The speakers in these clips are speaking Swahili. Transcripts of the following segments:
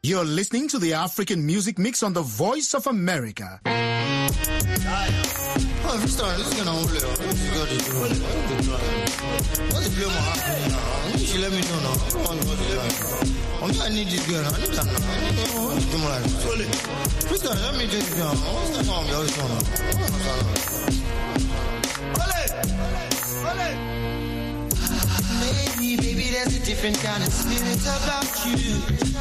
You're listening to the African Music Mix on the Voice of America. She let me know now. I need this girl. I need that now. Please let me just go. Baby, there's a different kind of spirit about you.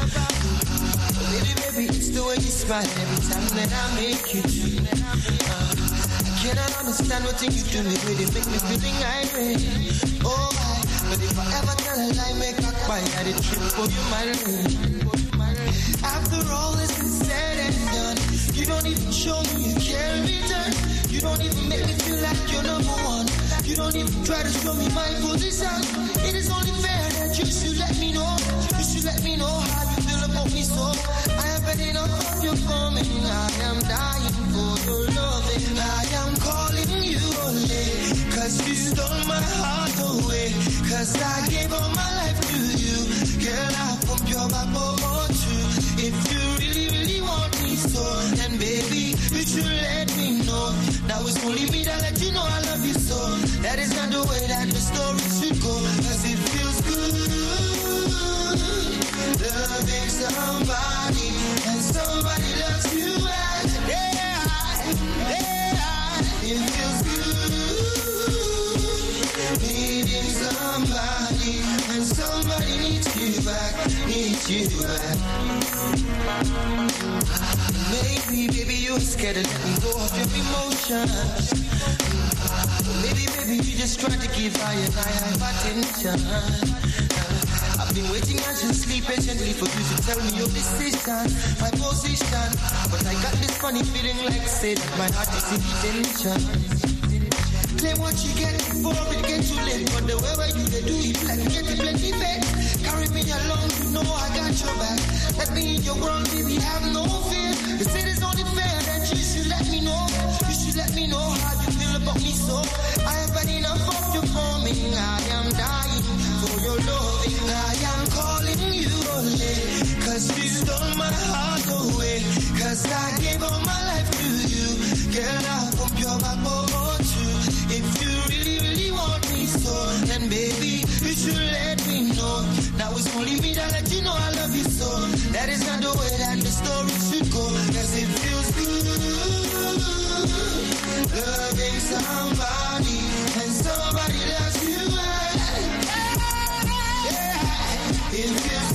Baby, it's the way you smile every time that I make you do. I cannot understand what you do me, but it make me feeling irate. Oh, but if I ever tell a lie, make a quiet, I did trip for you, my lady. After all is said and done, you don't even show me you care in return. You don't even make me feel like you're number one. You don't even try to show me my position. It is only fair that you should let me know. You should let me know how you feel about me, so I have had enough of your coming. I am dying for your loving. I am calling you only, cause you stole my heart away. Cause I gave all my life to you. Girl, I pump your back over too. If you really, really want me so, then baby, you should let me know. Now it's only me that let you know I love you so. That is not the way that the story should go. Cause it feels good loving somebody, and somebody loves you back. It feels good needing somebody, and somebody needs you back, needs you back. Maybe you're scared to let me go off your emotions. Maybe you just try to give I have attention. I've been waiting anxiously, patiently for you to tell me your decision, my position. But I got this funny feeling like say that my heart is in detention. Claim what you get before it gets too late. But the way where you do it, like you get the plenty back. Carry me along, you know I got your back. Let me in your world, baby, have no fear. You said it's only fair that you should let me know. You should let me know how you feel about me, so I have had enough of your coming. I am dying for your loving. I am calling you only, cause you stole my heart away. Cause I gave all my life to you. Girl, I pump your back over too. If you really, really want me so, then baby, you should let me know. Now it's only me that let you know I love you so. That is not the way that the story should go. Cause it feels good loving somebody, and somebody loves you back. It feels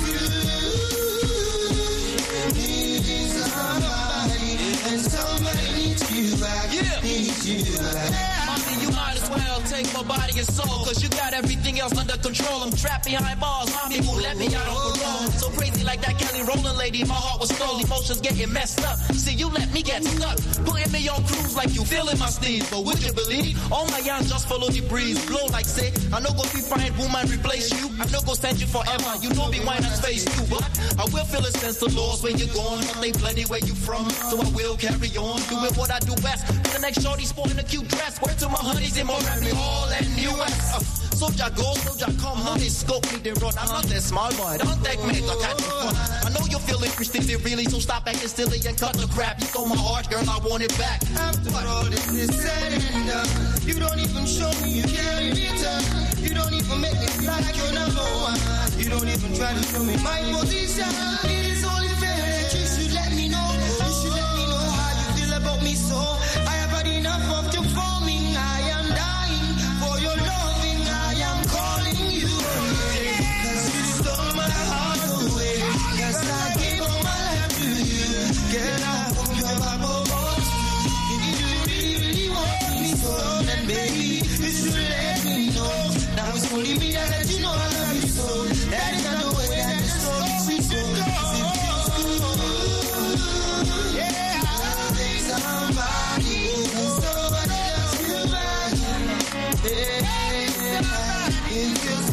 good needing somebody, and somebody needs you back, needs you back. You might as well take my body and soul, cause you got everything else under control. I'm trapped behind bars, mommy won't let me out on parole. So crazy like that Kelly Rowland lady, my heart was stole, emotions getting messed up. See, you let me get stuck, putting me on cruise like you feeling my steeds. But would you believe, all my yarns just follow the breeze. Blow like say, I no go be fine, woman replace you. I no go send you forever, you know me why not face you. But I will feel a sense of loss when you're gone, but they plenty where you from. So I will carry on, doing what I do best. The next shorty sporting a cute dress, where to my honeys in Miami Hall and US. Soldier go, soldier come, honey, scope me, they run. I'm not that small boy, don't take me to catch you fun. I know you're feeling Christian, really, so stop acting silly and cut the crap. You stole my heart, girl, I want it back. After all this is said and done, you don't even show me you care in return. You don't even make me feel like you're number one. You don't even try to show me my position. It is only fair that you should let me know. You should let me know how you feel about me, so I have had enough of your forming. I am dying for your loving. I am calling you away, cause you stole my heart away. Cause I gave all my life to you. Girl, I hope you're my boss. If you really, really want me so, then baby, you should let me know. Now it's only me that let you know I love you so. That is not the way that the story should go. Cause it feels good, yeah, loving somebody, and somebody loves you back. Yeah, it feels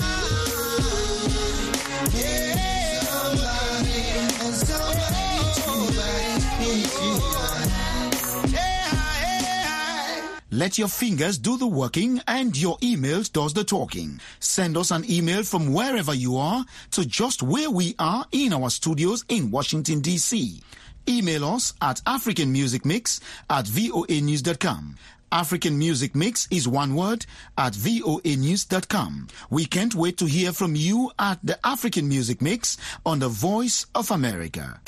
good, yeah, somebody, and somebody needs you back, needs you back. Let your fingers do the working and your emails does the talking. Send us an email from wherever you are to just where we are in our studios in Washington, D.C. Email us at africanmusicmix@voanews.com. African Music Mix is one word at voanews.com. We can't wait to hear from you at the African Music Mix on the Voice of America.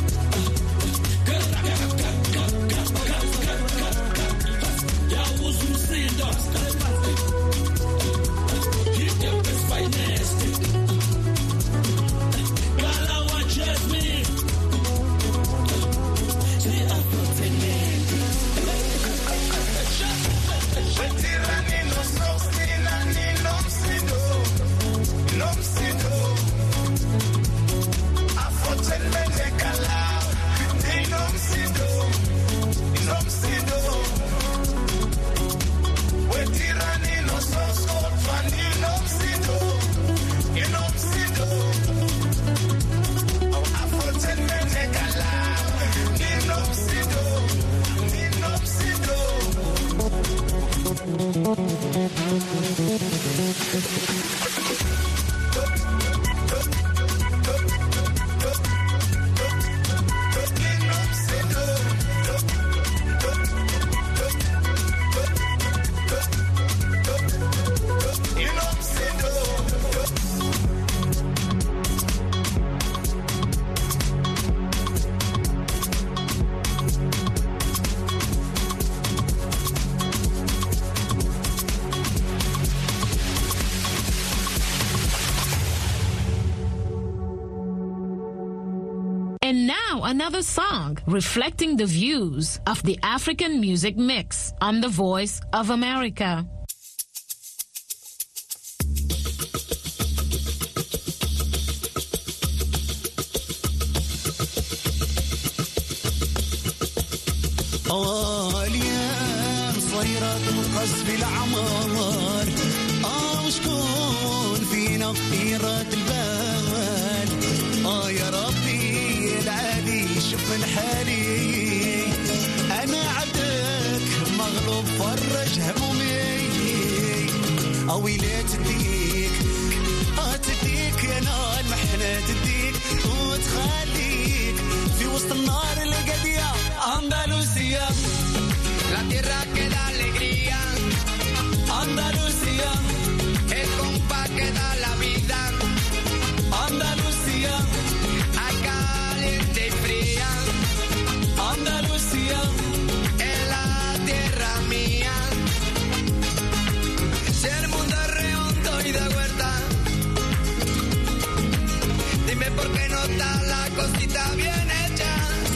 Uzu And now another song reflecting the views of the African music mix on the Voice of America. اليوم صايرة تنقص في الأعمار وشكون فينا يراد البال يا ربي العادي شوف من حالي أنا عبدك مغلوب فرج همومي ويلي تديك أنا المحنة تديك وتخليك في وسط النار القدية Andalucía, la tierra que da alegría. Andalucía, el compás que da la vida. Andalucía, hay caliente y fría. Andalucía, es la tierra mía. Si el mundo es redondo y de vuelta, dime por qué no está la cosita bien hecha.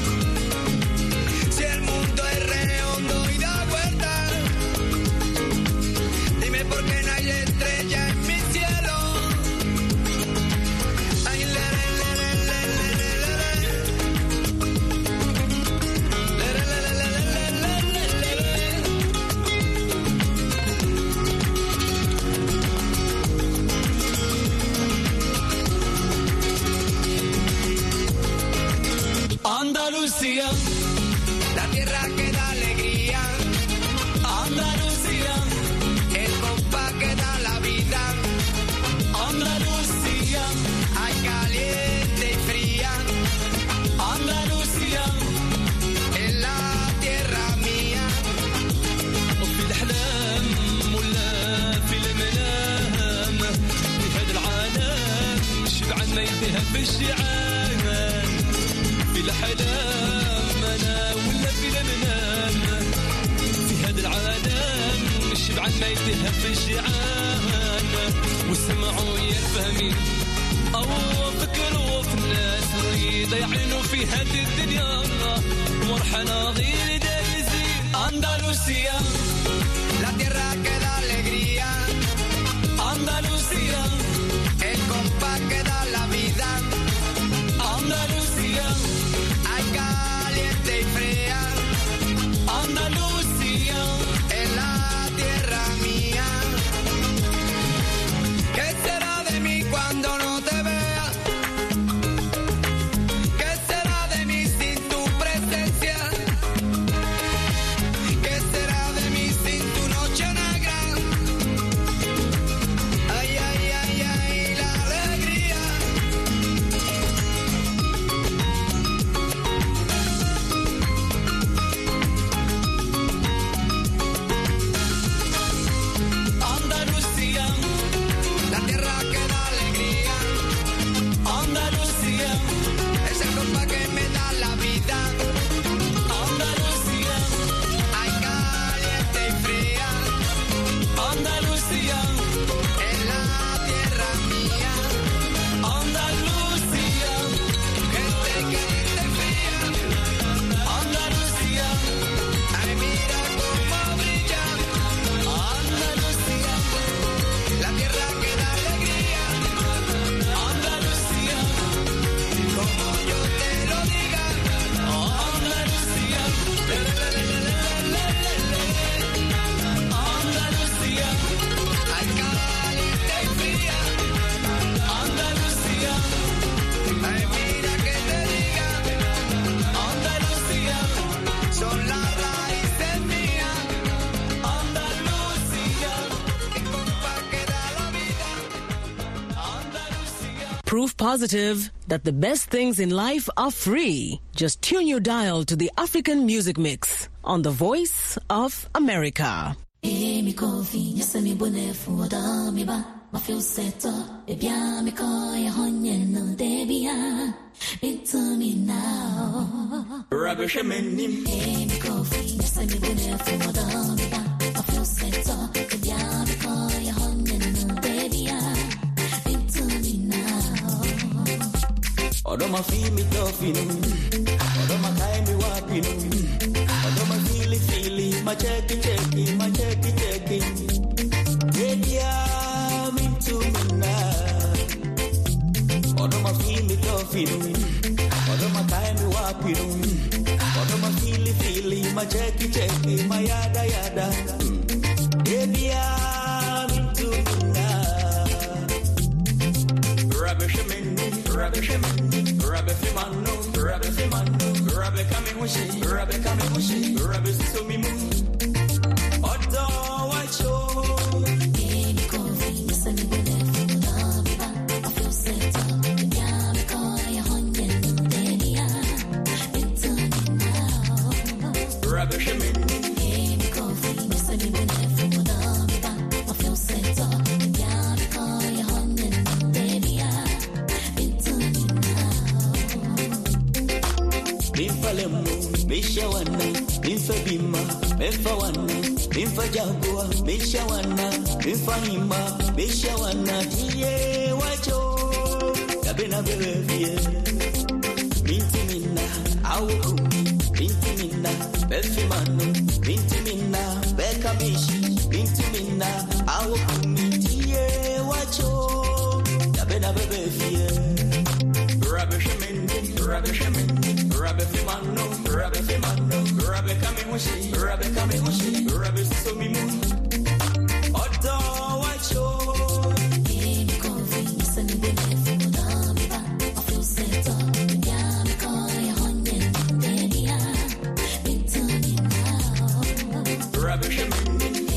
Andalucía, la tierra que da alegría. Andalucía, el compás que da la vida. Andalucía, hay caliente y fría. Andalucía, es la tierra mía. وفي الأحلام ولا في المنام في هذا العالم شبعان ما يديها في الشعان في الأحلام أنا ولا في المنام في هذا العالم شبعان ما يديها في الشعان وسمعوا يا الفهمين أو فكروا في الناس اللي ضيعينوا في هذه الدنيا ورحنا غير دايزين أندلسيا la tierra que da alegría. Andalucía, el compás que da la vida. Andalucía, hay caliente y fría. Andalucía, es la tierra mía. ¿Qué será de mí cuando no te vea? ¿Qué será de mí sin tu presencia? ¿Qué será de mí sin tu noche negra? Ay, ay, ay, ay, la alegría. Andalucía, La tierra que da alegría. Andalucía, Es el compás que me da la vida. Andalucía, Hay caliente y fría. Andalucía, Es la tierra mía. Andalucía, Gente caliente y fría. Andalucía, Ay, mira cómo brilla. Andalucía, La tierra que da alegría. Andalucía, Como yo te lo diga. Andalucía, Andalucía, Hay caliente y fría. Andalucía, Ay, mira que te diga. Andalucía, Son las raíces mías. Andalucía, El compás que da la vida. Andalucía. Proof positive that the best things in life are free. Just tune your dial to the African Music Mix on the Voice of America. Mi coffee, yes, mi bonefu, da mi ba, ma feel set up, e bia mi coia honye no debia, it's me now. Rubbish menim. Mi coffee, yes, mi bonefu, da mi ba, ma feel set up, e bia mi coia honye no debia, it's me now. Odoma feel me toughin. Odoma kai me wapin. Odoma feely, my checky, my checky. Baby, I'm into me now. Odoma feel me toughin. Odoma kai me wapin. Odoma feely, my checky, my yada. Baby, I'm into me now. Rabbi Shemini, Rabbi Fimano, Rabbi Kamimushi, Rabbi Sumimu. Odo Wacho. Rabbi Shemini. Mishawana, Infabima, Mefawana, Infajagua, Mishawana, Infahima, Mishawana, Ye, Wacho, Kabina Bevia, Mintimina, Awukumi, Mintimina, Befimano, Mintimina, Bekamishi, Mintimina, Awukumi, Ye, Wacho, Kabina Bevia, Rabbi Shemin, Rabbi Fimano, Rabbi Kamimushi, Rabbi Sumimu. Odo Wacho. Rabbi Shemin.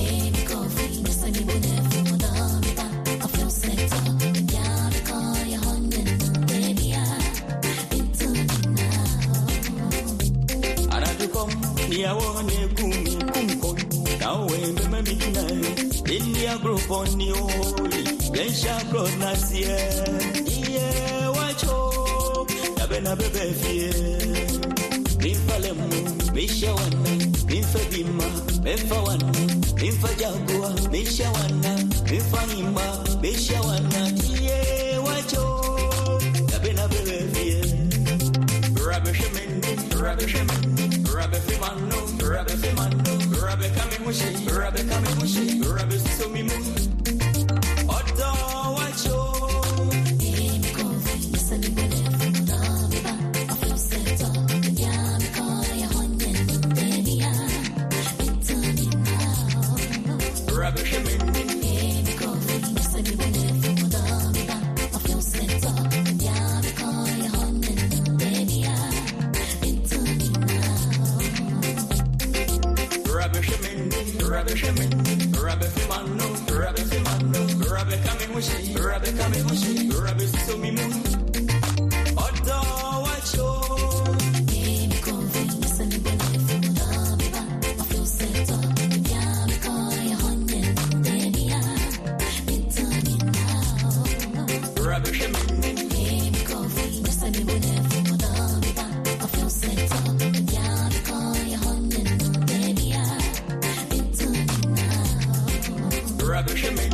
India group on the holy, Gensha Pronasia, yeah, Wacho, Yabena Bebefie, Bimfalemu, Mishawana, Bimfabima, Befawana, Bimfajagua, Mishawana, Bimfahima, Mishawana, yeah, Wacho, Yabena Bebefie, Rabbi Shemin, Rabbi Fimano, Rabbi Kamimushi, Rabbi Sumimu. Odo Wacho. Rabbi Shemin. Rabbi Fimano, Rabbi Kamimushi, Rabbi Sumimu. Odo Wacho. Rabbi Shemin. Rabbi Shemin.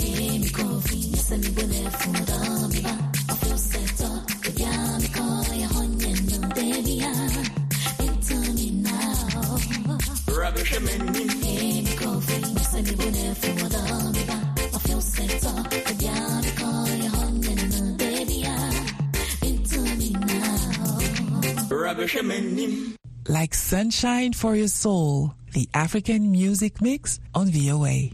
Like sunshine for your soul, the African music mix on VOA.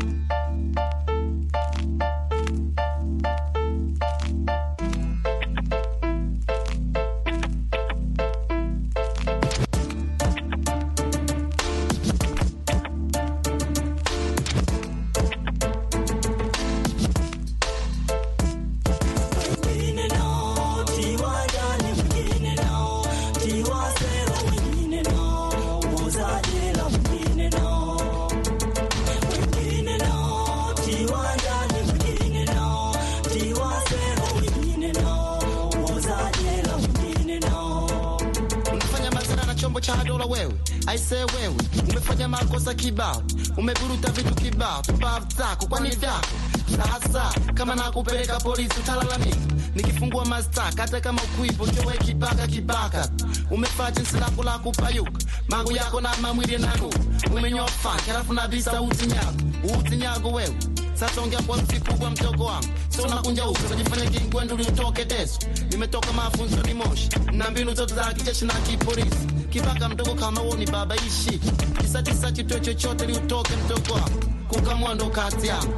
Aise wewe umefanya makosa kibao, umeburuta vitu kibao, pumbavu zako kwani dako na hasa kama nakupeleka polisi utalalamika. nikifungua mastaka hata kama kuipo jowe kibaka umefaa jinsi lako la kupayuka mangu yako na mamwili nanu umenyofa halafu na bisa utinyago wewe sasa ongea kwa mfikubwa mdogo wangu so nakunja uso unajifanya kingwendu utoke deso nimetoka mafunzo ni moshi na mbinu zote za kijeshi na kipolisi kibaka mdogo kama woni baba ishi kisa kituo chochote liutoke mdogo wangu kukamua ndo kati yangu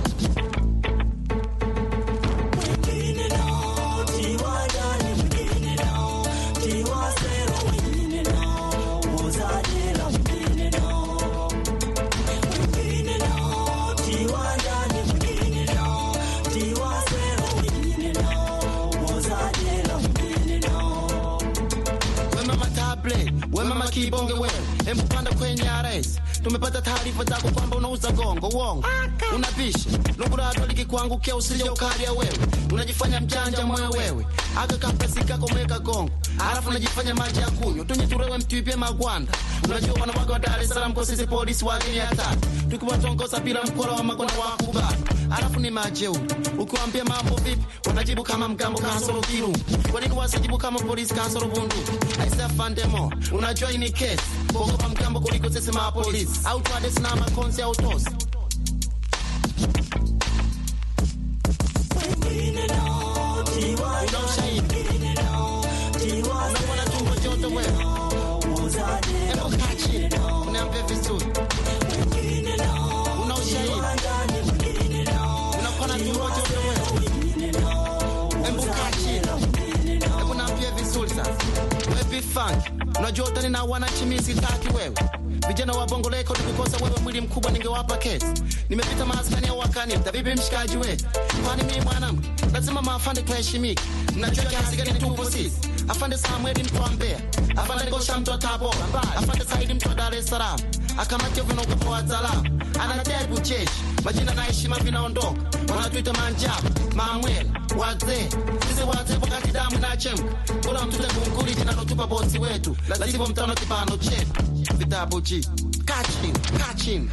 Wema kibonge wewe, empanda kwenye RS. Tumepata taarifa zako kwamba unauza gongo, uongo. Unapisha, nungurado likikuangukia usije ukalia wewe. Unajifanya mjanja moyo wewe. Aka kapesi kako meka gongo. Alafu unajifanya maji ya kunywa. Tunyiturewe mtuipie magwanda. Unajua wanawake wa Dar es Salaam kwa sisi polisi wageni hatari. Tukiwatongoza bila mkola wa magona wakubali. Alafu ni majeuri. Ukiwaambia mambo vipi, wanajibu kama mgambo kansoro kiru. Kwa nini wasijibu kama polisi kansoro bundu? Aisa afandemo. Unajua ini kesi. Kuogopa mgambo kuliko sisi mapolisi. Au tuadesi na makonzi au tosi. Unakuwa na tumbo joto wewe. Ebo kachi. Unaambia vizuri. Una ushahidi. Unakuwa na tumbo joto wewe. Ebo kachi. Ebo naambia vizuri sasa. Wewe bifunk. Unajua utani na wanachimisi taki wewe. Vijana wa bongo leko tukikosa wewe mwili mkubwa ningewapa kesi. Nimepita maskani ya wakani mtabibi mshikaji wetu. Kwani mimi mwanamke lazima maafande tuheshimike. Mnajua kiasi gani tupo sisi. Afande Samuel mtu wa Mbeya. Afande Gosha mtu wa Tabora. Afande Saidi mtu wa Dar es Salaam. Akamati vina ukopo wa Salaam. Anatebu jeshi. Majina na heshima vinaondoka. Wanatuita manjabu, mamwele, wazee. Sisi wazee wakati damu na chemka. Kula mtute kumkuli jina lotupa bosi wetu. Lazima mtano kipano chetu. Vitabu G. Catching.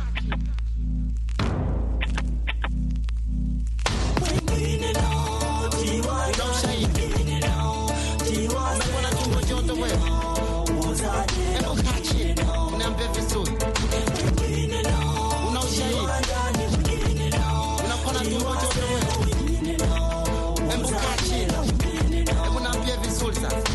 Unakuwa na tumbo joto wewe. Ebo kachi. Unaambia vizuri. Una ushahidi. Unakuwa na tumbo joto wewe. Ebo kachi. Ebo naambia vizuri sasa.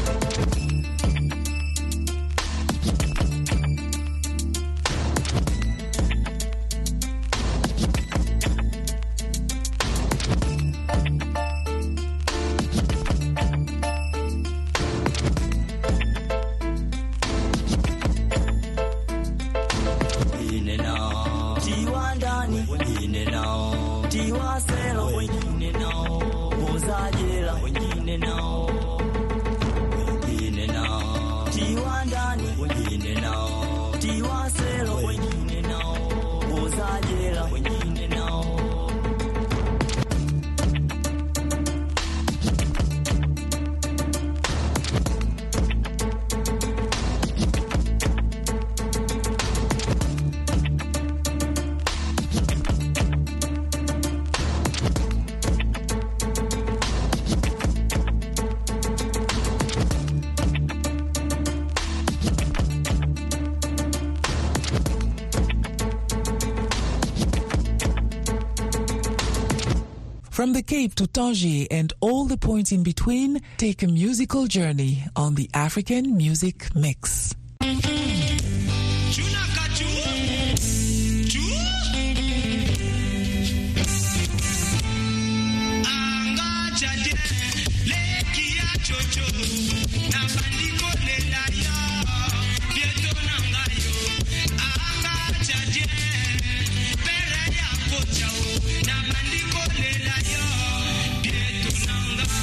From the Cape to Tangier and all the points in between, take a musical journey on the African Music Mix.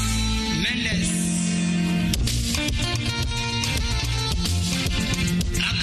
I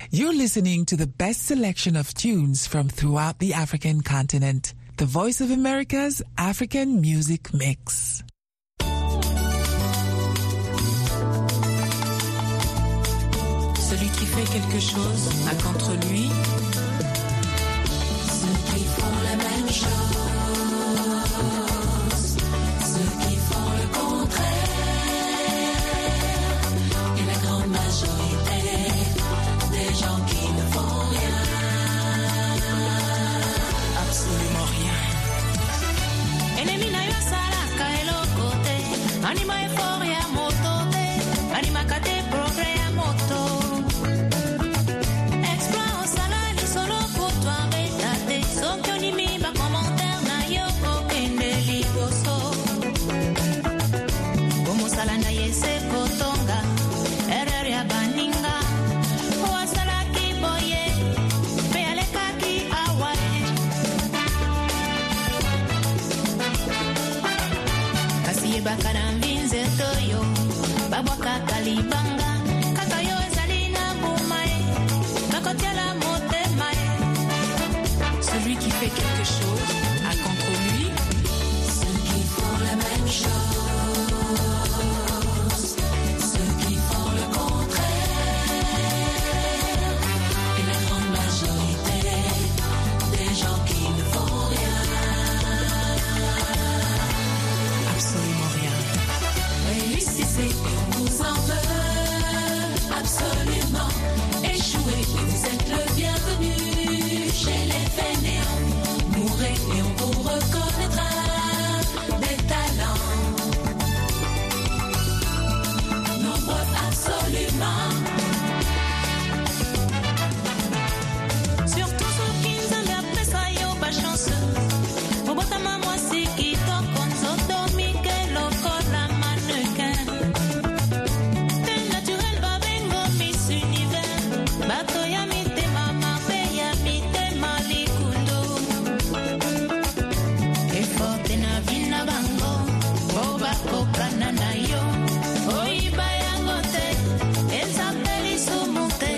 You're listening to the best selection of tunes from throughout the African continent. The Voice of America's African Music Mix. Celui qui fait quelque chose a contre lui ceux qui font la même chose, ceux qui font le contraire, et la grande majorité des gens qui ne font rien, absolument rien. Ennemi na yo salaka elokote, anima effort ya motote, anima kate progrès ya moto. Celui qui fait quelque chose a contre lui ceux qui font la même chose, ceux qui font le contraire, et la grande majorité des gens qui ne font rien, absolument rien. Réussissez et on vous en veut, absolument. Échouez et vous êtes le bienvenu chez les fainéants. Mourrez et on vous reconnaîtra des talents. Nombreux absolument. Surtout ceux qui nous ont appelé ça yo pas chanceux. Au botama moi si qui t'en conso domique loco la mannequin. T'es naturel va vengo Miss Univers. Bato ya mite mama pe ya mite malikundo. E forte na vina bango. Oba coca na yo. Oiba yangote. El sapeli sumute.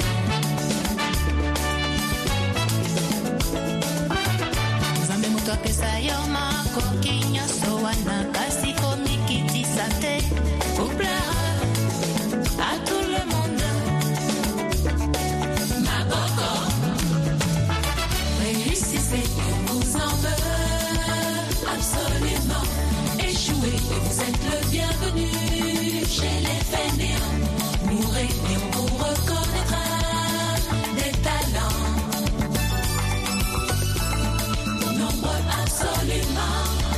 Zambe muto pesa yo mako kinyo so wana kasi komikiti sate. Pour plaire à tout le monde. Ma boco. Réussissez, on vous en veut, absolument. Échouez et vous êtes le bienvenu chez les fainéants. Mourrez et on vous reconnaîtra des talents. Nombreux absolument.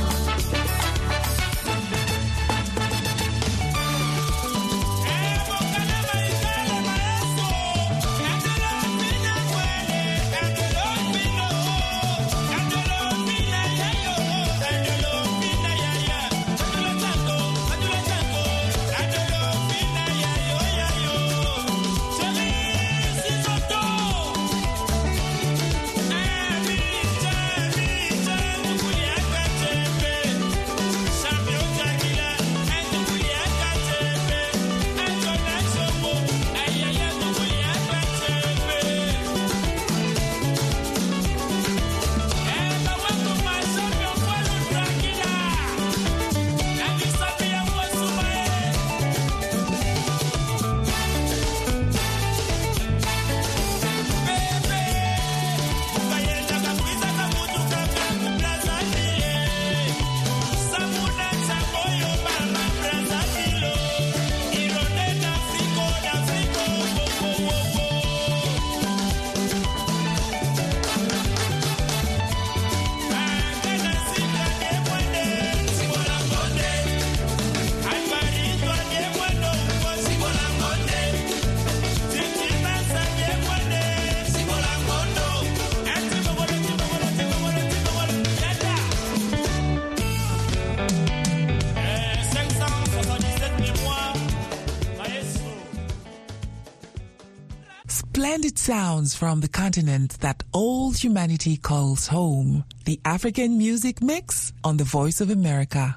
Splendid sounds from the continent that all humanity calls home. The African Music Mix on the Voice of America.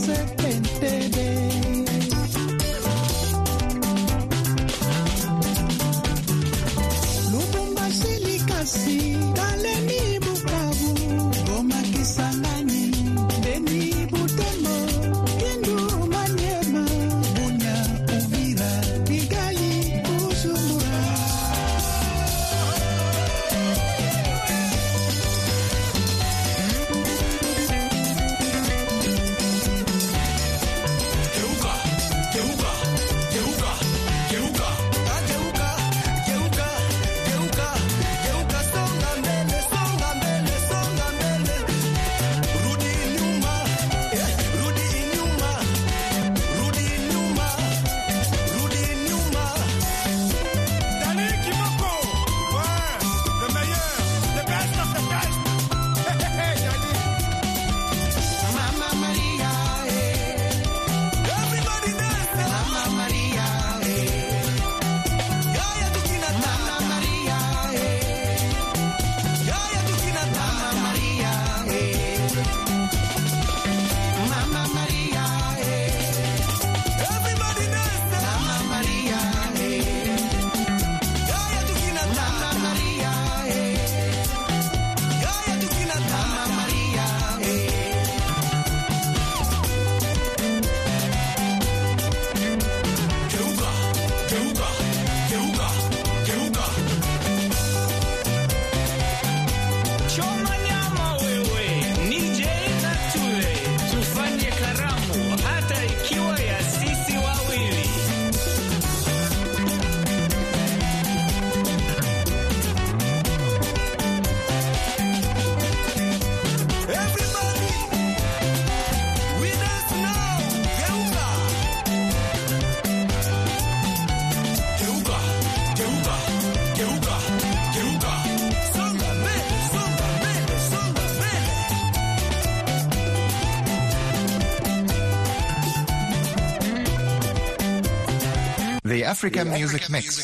The African Music Mix,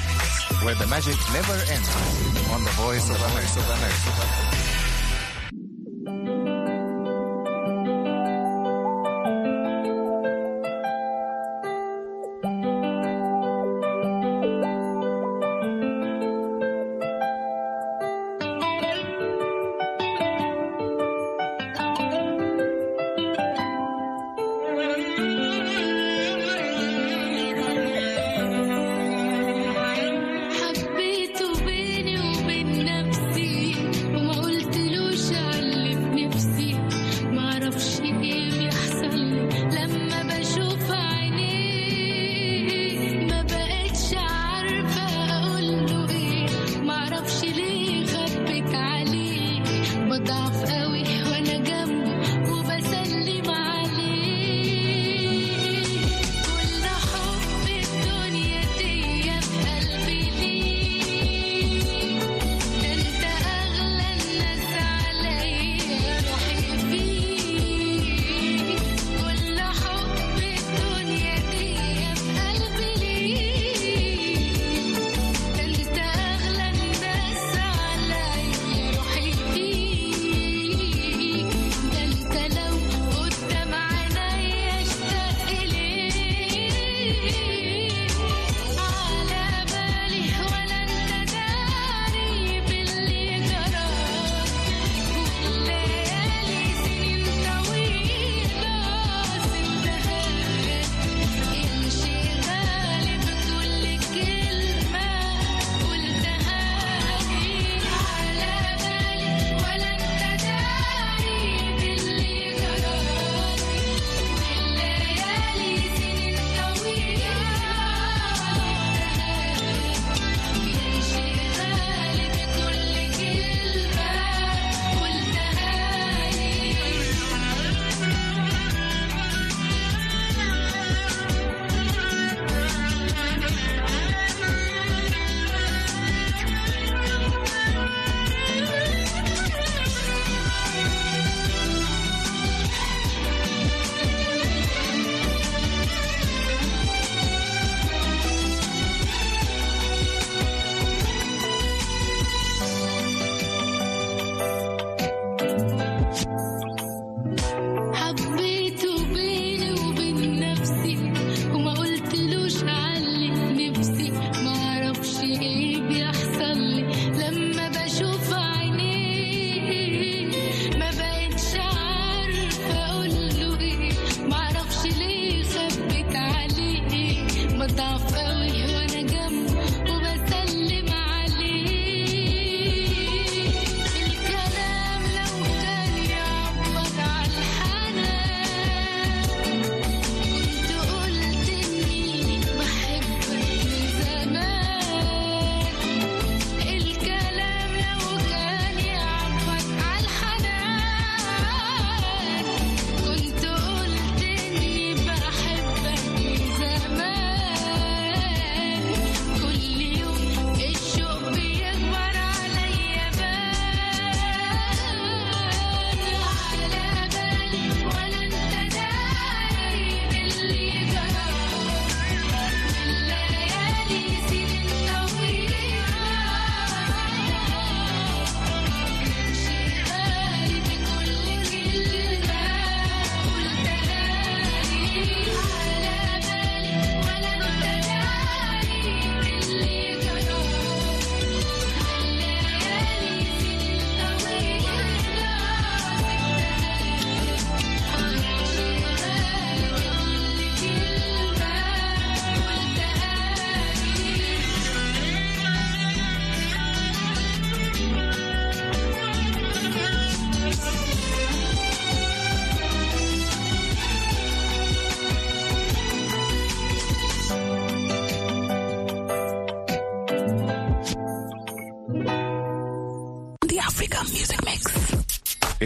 where the magic never ends, on the Voice of America. حبيت بيني وبين نفسي وما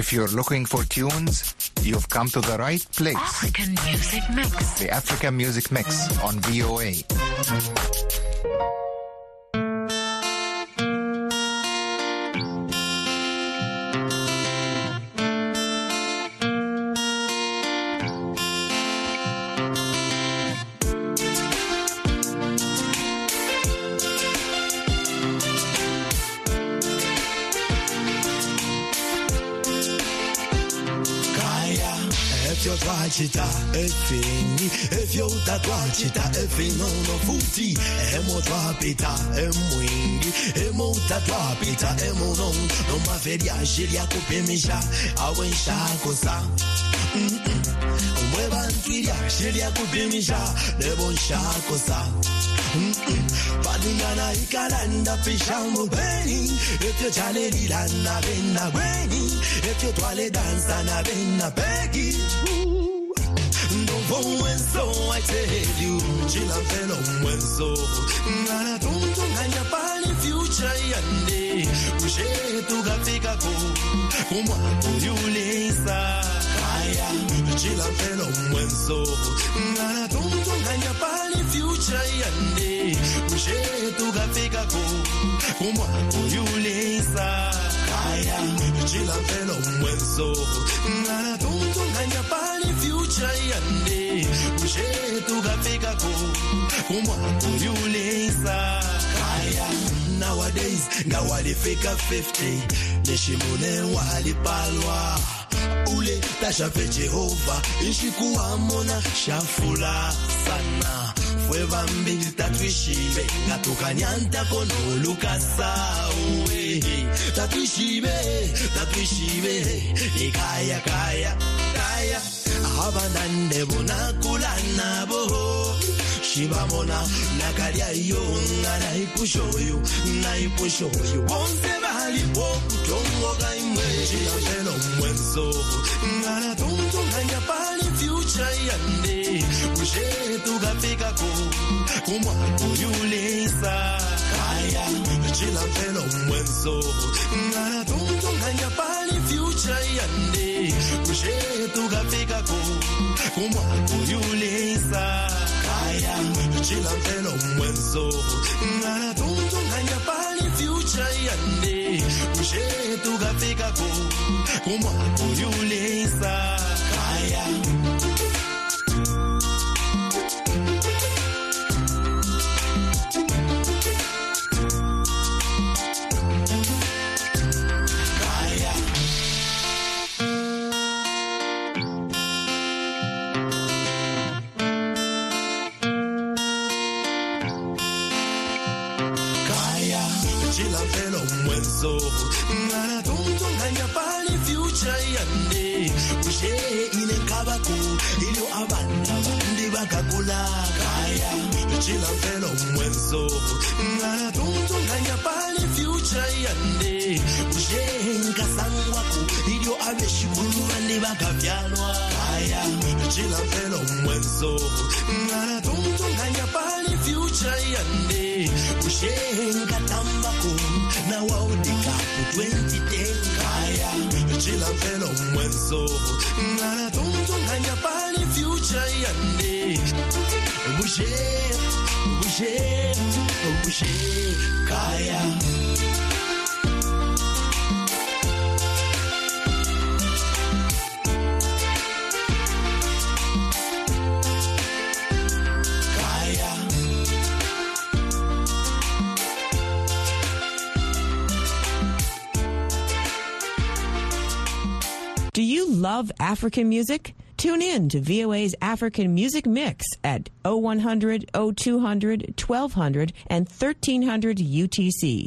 If you're looking for tunes, you've come to the right place. African Music Mix. The African Music Mix on VOA. Chita efini efyo tatwa chita efino no futi emo twa pita emwingi emo tatwa pita emo no maferia sheria kupimisha awensha kosa mweba ntwiria sheria kupimisha lebonsha kosa Padingana ikalanda pishambo beni efyo chaneli lana bena beni efyo twale dansa na bena begi when so I tell you, chila felo when so ngana tuntu nganya pali future yande ushe tugafika ko kumwa kuyulisa kaya chila felo when so ngana tuntu nganya pali future yande ushe tugafika ko kumwa kuyulisa kaya chila felo when so ngana tuntu nganya pali future yande Nowadays, ngawali fika 50 Nishimune wali palwa Ule tashafe Jehova Ishikuwa mona shafula sana Fweva mbili tatuishibe Ngatukanyanta kono lukasa Tatuishibe Nikaya kaya Abanande bona kulana bo Shibamona nakalia yo naipusho yo Bonse bali po kutongo gaimwe Chilafelo mwenso Ngana tonto nganya pali future yande Ushe tugafika ko Kumwa kuyulisa Kaya Chilafelo mwenso Ngana tonto nganya pali future yande Ushe tugafika ko Kumwa kuyulisa Kaya Chilafelo mwenso Ngana tonto nganya pali future yande Ushe tugafika ko Kumwa kuyulisa Kaya Ngana tonto nganya pali future yande Ushe ine kabaku Ilio abanda bandi bakakula Kaya Chila felo mwenso Ngana tonto nganya pali future yande Ushe nkasangwaku Ilio abeshibulu bandi bakavyalwa Kaya Chila felo mwenso Ngana tonto nganya pali future yande Ushe nkatambaku na waudika ku 2010 Kaya Chila felo mwenso Ngana tonto nganya pali future yande Bushe Kaya Do you love African music? Tune in to VOA's African Music Mix at 0100, 0200, 1200, and 1300 UTC.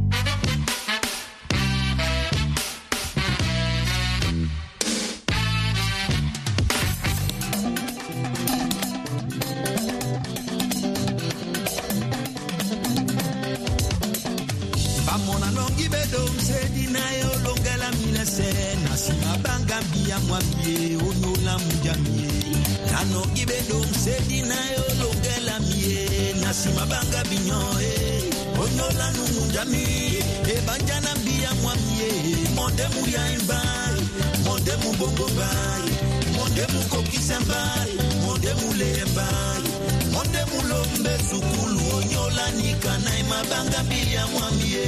Mwambie onyola mujamie nano gibedo msedi nayo longela mie nasima banga binyoe onyola mujamie banjana bia mwamie monde mu ya imbai monde mu bongo bai monde mu kokisa bai monde mu le bai monde mu lombe sukulu onyola nikana imabanga bia mwamie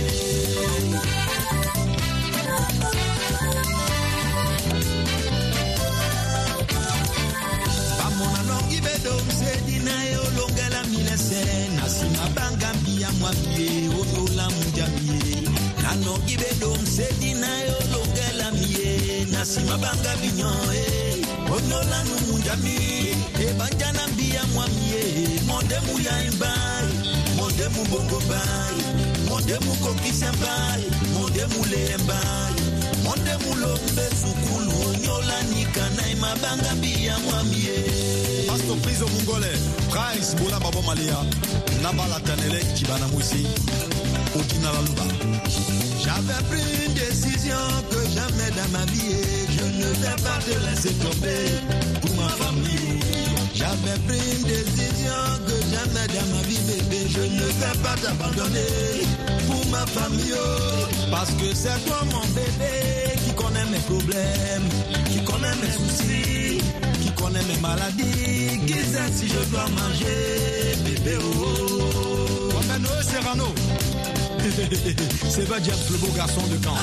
Amona nongi bedom sedina yo longela milese nasima banga bia mwamie onyola mujamie nongi bedom sedina yo longela mie nasima banga binyoe onyola mujamie e banjana bia mwamie monde mu ya imbai monde mu bongo bai monde mu kokisa bai monde mu le bai monde mu lombe sukulu onyola nikana imabanga bia mwamie Pasto Prizo Mungole Price Bola Babo Malia Nabala Tanele Kibana Moussi Odina Laluba. J'avais pris une décision que jamais dans ma vie je ne vais pas te laisser tomber pour ma famille. J'avais pris une décision que jamais dans ma vie bébé je ne vais pas t'abandonner pour ma famille. Parce que c'est toi mon bébé qui connaît mes problèmes, qui connaît mes soucis, qui connaît mes maladies, qui sait si je dois manger bébé oh. Wameno Serrano c'est pas James le beau garçon de Caen.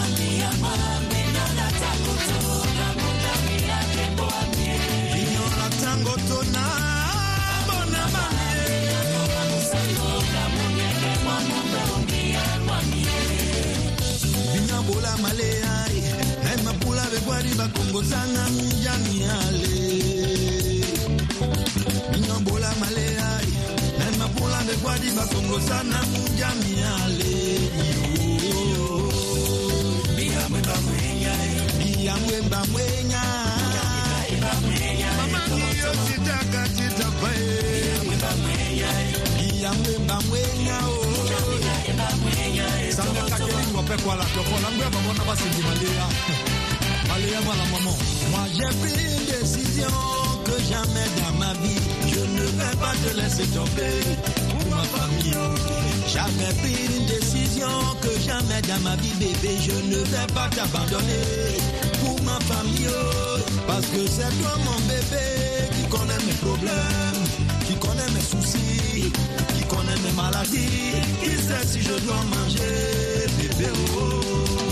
Bola maleai naima pula begwari bakongo sana mjani ale bola maleai naima pula begwari bakongo sana mjani ale bia mwemba mwenya mama niyo sitaka titapae bia mwemba mwenya Sanga kakeli wape kwa la toko langwe babona basindi malia malia mala maman. Moi j'ai pris une décision que jamais dans ma vie je ne vais pas te laisser tomber pour ma famille. J'avais pris une décision que jamais dans ma vie bébé je ne vais pas t'abandonner pour ma famille. Parce que c'est toi mon bébé qui connaît mes problèmes, qui connaît mes soucis, qui connaît mes maladies, qui sait si je dois manger bébé oh.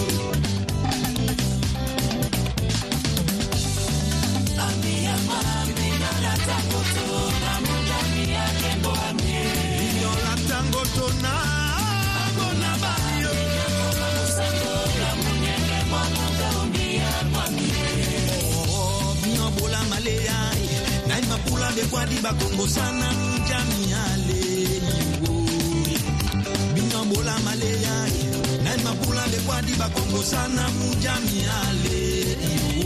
Pula de kwadi bakongo sana mjani ale binambola malaya naima pula de kwadi bakongo sana mjani ale